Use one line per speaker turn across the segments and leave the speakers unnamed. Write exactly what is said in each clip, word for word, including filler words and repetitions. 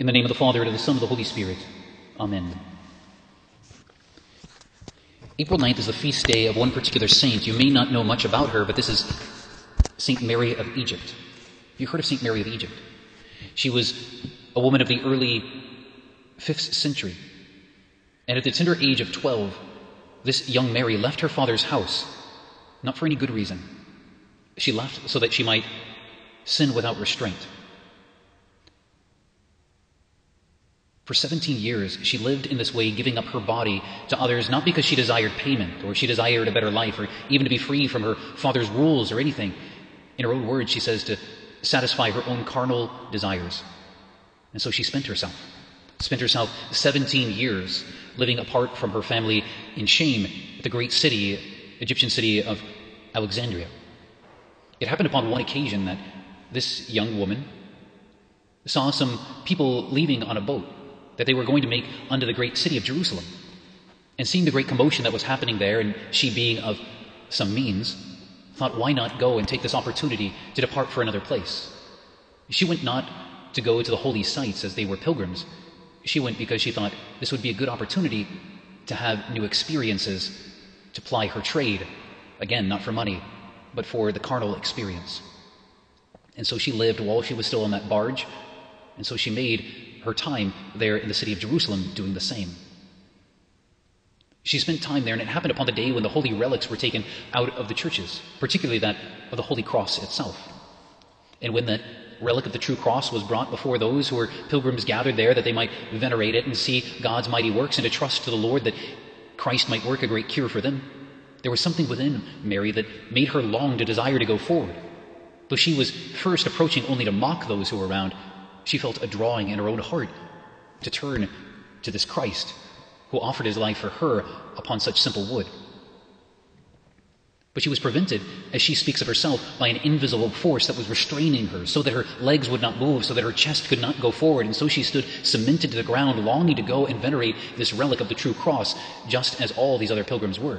In the name of the Father, and of the Son, and of the Holy Spirit. Amen. April ninth is the feast day of one particular saint. You may not know much about her, but this is Saint Mary of Egypt. Have you heard of Saint Mary of Egypt? She was a woman of the early fifth century. And at the tender age of twelve, this young Mary left her father's house, not for any good reason. She left so that she might sin without restraint. For seventeen years, she lived in this way, giving up her body to others, not because she desired payment, or she desired a better life, or even to be free from her father's rules or anything. In her own words, she says to satisfy her own carnal desires. And so she spent herself, spent herself seventeen years living apart from her family in shame at the great city, Egyptian city of Alexandria. It happened upon one occasion that this young woman saw some people leaving on a boat that they were going to make unto the great city of Jerusalem. And seeing the great commotion that was happening there, and she being of some means, thought, why not go and take this opportunity to depart for another place? She went not to go to the holy sites as they were pilgrims. She went because she thought this would be a good opportunity to have new experiences, to ply her trade, again, not for money, but for the carnal experience. And so she lived while she was still on that barge, and so she made her time there in the city of Jerusalem doing the same. She spent time there, and it happened upon the day when the holy relics were taken out of the churches, particularly that of the Holy Cross itself. And when that relic of the true cross was brought before those who were pilgrims gathered there, that they might venerate it and see God's mighty works and to trust to the Lord that Christ might work a great cure for them, there was something within Mary that made her long to desire to go forward. Though she was first approaching only to mock those who were around, she felt a drawing in her own heart to turn to this Christ who offered his life for her upon such simple wood. But she was prevented, as she speaks of herself, by an invisible force that was restraining her, so that her legs would not move, so that her chest could not go forward, and so she stood cemented to the ground, longing to go and venerate this relic of the true cross, just as all these other pilgrims were.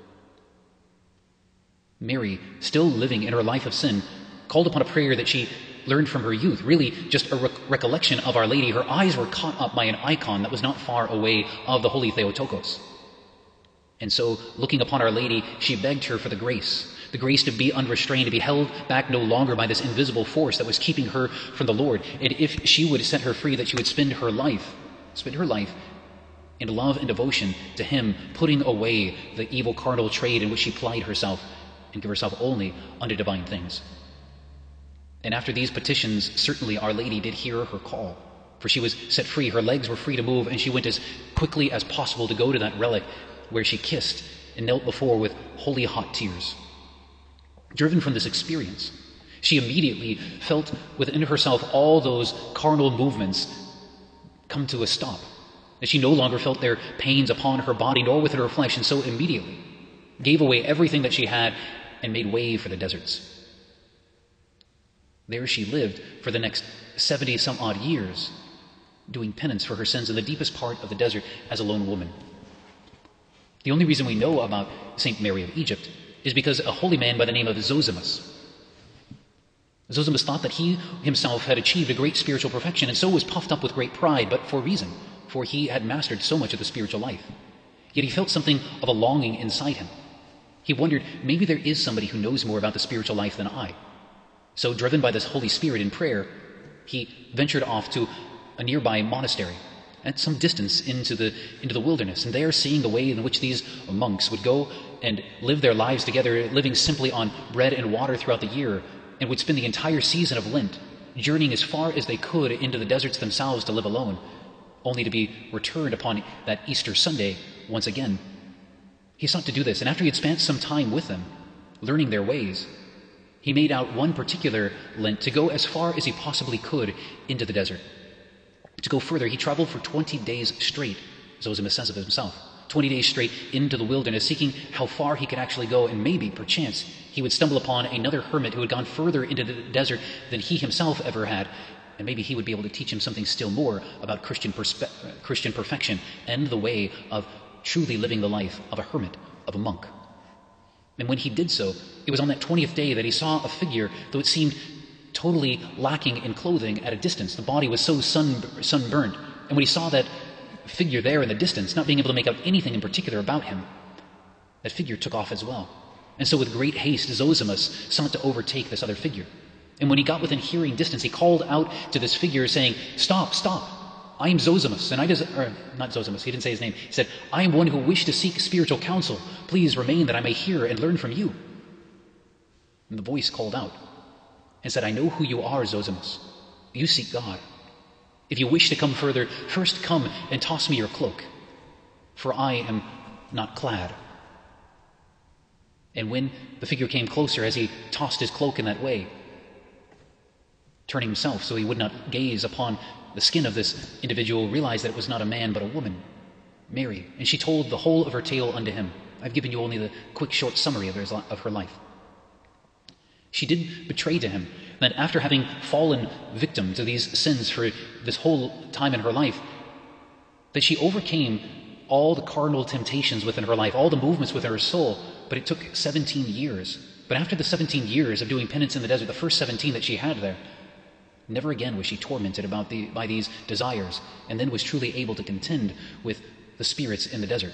Mary, still living in her life of sin, called upon a prayer that she learned from her youth, really just a rec- recollection of Our Lady. Her eyes were caught up by an icon that was not far away of the Holy Theotokos. And so, looking upon Our Lady, she begged her for the grace, the grace to be unrestrained, to be held back no longer by this invisible force that was keeping her from the Lord. And if she would set her free, that she would spend her life, spend her life in love and devotion to Him, putting away the evil carnal trade in which she plied herself, and give herself only unto divine things. And after these petitions, certainly Our Lady did hear her call, for she was set free, her legs were free to move, and she went as quickly as possible to go to that relic where she kissed and knelt before with holy hot tears. Driven from this experience, she immediately felt within herself all those carnal movements come to a stop, that she no longer felt their pains upon her body nor within her flesh, and so immediately gave away everything that she had and made way for the deserts. There she lived for the next seventy some odd years, doing penance for her sins in the deepest part of the desert as a lone woman. The only reason we know about Saint Mary of Egypt is because a holy man by the name of Zosimus. Zosimus thought that he himself had achieved a great spiritual perfection, and so was puffed up with great pride, but for reason, for he had mastered so much of the spiritual life. Yet he felt something of a longing inside him. He wondered, maybe there is somebody who knows more about the spiritual life than I. So, driven by this Holy Spirit in prayer, he ventured off to a nearby monastery at some distance into the into the wilderness, and there, seeing the way in which these monks would go and live their lives together, living simply on bread and water throughout the year, and would spend the entire season of Lent journeying as far as they could into the deserts themselves to live alone, only to be returned upon that Easter Sunday once again. He sought to do this, and after he had spent some time with them, learning their ways, he made out one particular Lent to go as far as he possibly could into the desert. To go further, he traveled for twenty days straight, Zosimus says of himself, twenty days straight into the wilderness, seeking how far he could actually go, and maybe, perchance, he would stumble upon another hermit who had gone further into the desert than he himself ever had, and maybe he would be able to teach him something still more about Christian, perspe- Christian perfection and the way of truly living the life of a hermit, of a monk. And when he did so, it was on that twentieth day that he saw a figure, though it seemed totally lacking in clothing at a distance. The body was so sun, sunburned. And when he saw that figure there in the distance, not being able to make out anything in particular about him, that figure took off as well. And so with great haste, Zosimus sought to overtake this other figure. And when he got within hearing distance, he called out to this figure saying, "Stop, stop. I am Zosimus, and I des- or not Zosimus, he didn't say his name. He said, I am one who wished to seek spiritual counsel. Please remain that I may hear and learn from you." And the voice called out and said, "I know who you are, Zosimus. You seek God. If you wish to come further, first come and toss me your cloak, for I am not clad." And when the figure came closer, as he tossed his cloak in that way, turning himself so he would not gaze upon the skin of this individual, realized that it was not a man but a woman, Mary. And she told the whole of her tale unto him. I've given you only the quick short summary of her, of her life. She did betray to him that after having fallen victim to these sins for this whole time in her life, that she overcame all the carnal temptations within her life, all the movements within her soul, but it took seventeen years. But after the seventeen years of doing penance in the desert, the first seventeen that she had there, never again was she tormented about the, by these desires, and then was truly able to contend with the spirits in the desert.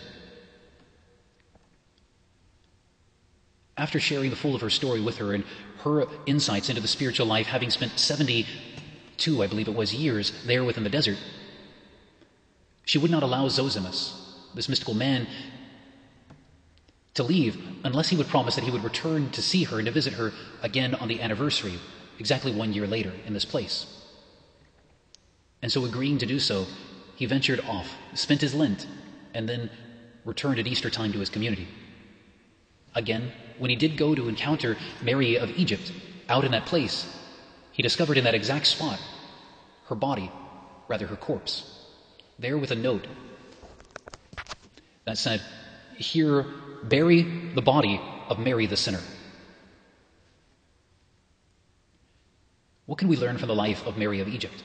After sharing the full of her story with her and her insights into the spiritual life, having spent seventy-two, I believe it was, years there within the desert, she would not allow Zosimus, this mystical man, to leave unless he would promise that he would return to see her and to visit her again on the anniversary, exactly one year later in this place. And so, agreeing to do so, he ventured off, spent his Lent, and then returned at Easter time to his community. Again, when he did go to encounter Mary of Egypt out in that place, he discovered in that exact spot her body, rather her corpse, there with a note that said, "Here, bury the body of Mary the sinner." What can we learn from the life of Mary of Egypt?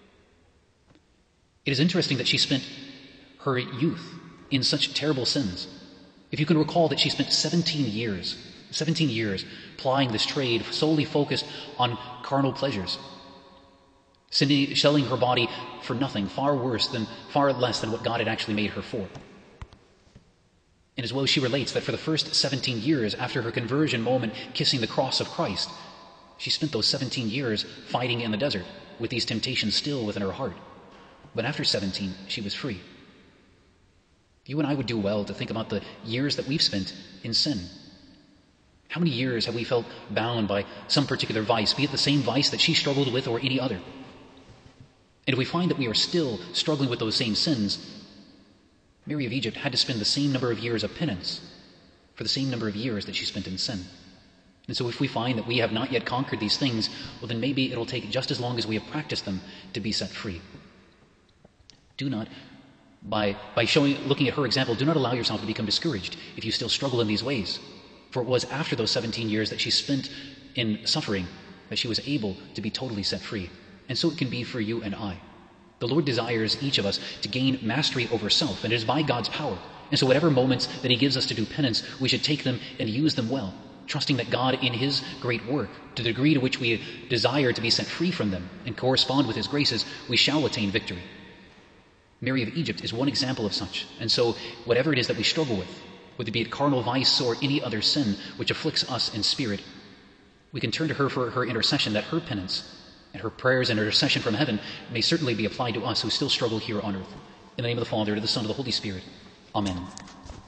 It is interesting that she spent her youth in such terrible sins. If you can recall that she spent seventeen years, seventeen years plying this trade solely focused on carnal pleasures, selling her body for nothing, far worse than, far less than what God had actually made her for. And as well, she relates that for the first seventeen years after her conversion moment, kissing the cross of Christ, she spent those seventeen years fighting in the desert with these temptations still within her heart. But after seventeen, she was free. You and I would do well to think about the years that we've spent in sin. How many years have we felt bound by some particular vice, be it the same vice that she struggled with or any other? And if we find that we are still struggling with those same sins, Mary of Egypt had to spend the same number of years of penance for the same number of years that she spent in sin. And so if we find that we have not yet conquered these things, well, then maybe it'll take just as long as we have practiced them to be set free. Do not, by, by showing, looking at her example, do not allow yourself to become discouraged if you still struggle in these ways. For it was after those seventeen years that she spent in suffering that she was able to be totally set free. And so it can be for you and I. The Lord desires each of us to gain mastery over self, and it is by God's power. And so whatever moments that he gives us to do penance, we should take them and use them well, trusting that God in his great work, to the degree to which we desire to be set free from them and correspond with his graces, we shall attain victory. Mary of Egypt is one example of such. And so whatever it is that we struggle with, whether it be it carnal vice or any other sin which afflicts us in spirit, we can turn to her for her intercession, that her penance and her prayers and intercession from heaven may certainly be applied to us who still struggle here on earth. In the name of the Father, and of the Son, and of the Holy Spirit. Amen.